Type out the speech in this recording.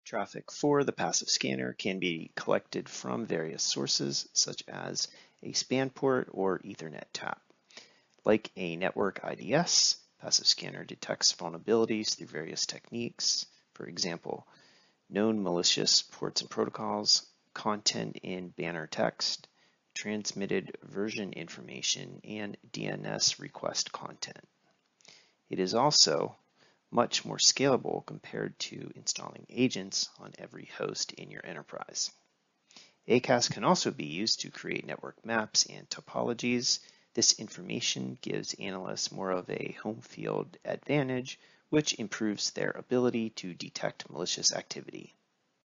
Traffic for the passive scanner can be collected from various sources, such as a span port or Ethernet tap. Like a network IDS, passive scanner detects vulnerabilities through various techniques, for example, known malicious ports and protocols, content in banner text, transmitted version information, and DNS request content. It is also much more scalable compared to installing agents on every host in your enterprise. ACAS can also be used to create network maps and topologies. This information gives analysts more of a home field advantage, which improves their ability to detect malicious activity.